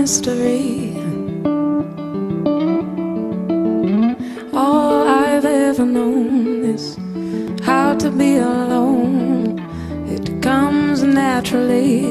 mystery. All I've ever known is how to be alone. It comes naturally.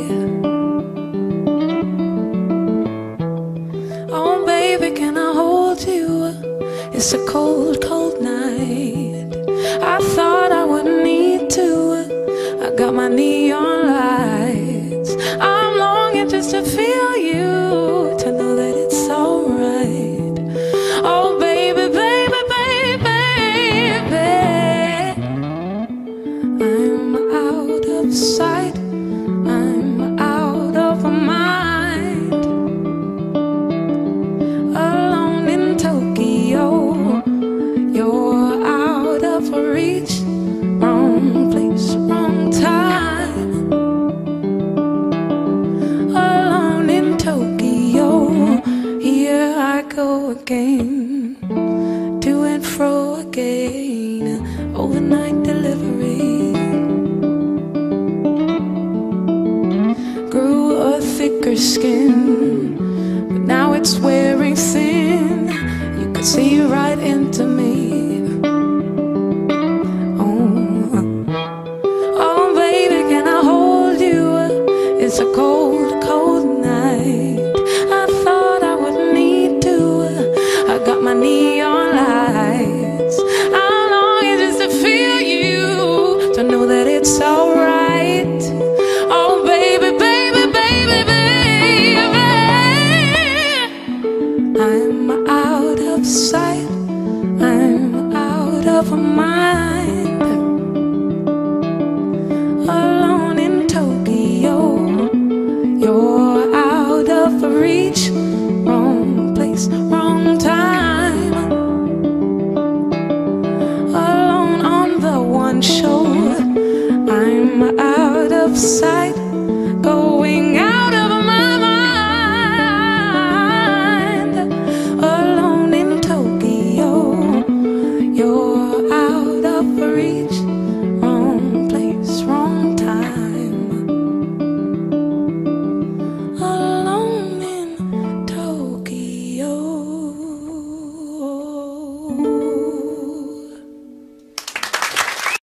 Oh baby, can I hold you? It's a cold, cold night. I thought I wouldn't need to. I got my neon lights. I'm longing just to feel you, to know that it's alright. Oh baby, baby, baby, baby, I'm out of sight, I'm out of mind. Alone in Tokyo, you're out of reach. Wrong place, wrong time. Alone in Tokyo, here I go again, to and fro again, overnight delivery. Grew a thicker skin, but now it's wearing thin. You could see right into me. Oh baby, can I hold you? It's a cold